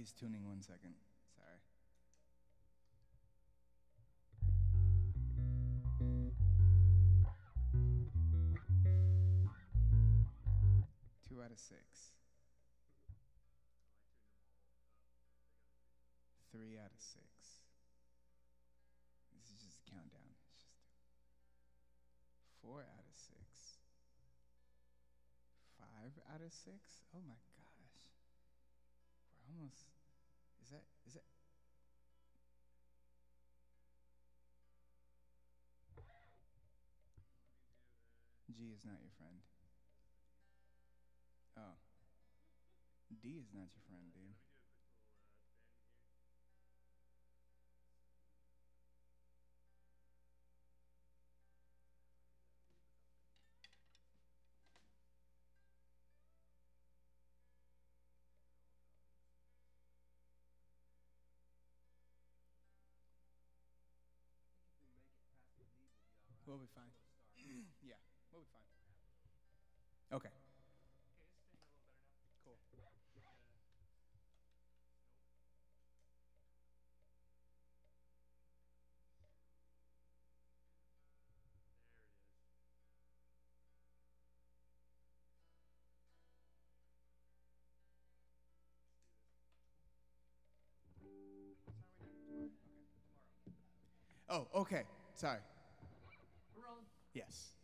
he's tuning 1 second. Sorry. 2 out of 6. 3 out of 6. This is just a countdown. It's just 4 out of 6. 5 out of 6? Oh my gosh. We're almost. Is that. G is not your friend. Oh. D is not your friend, dude. We'll be fine. Yeah, we'll be fine. Okay. Cool. Oh, okay. Sorry. We're rolling. Yes.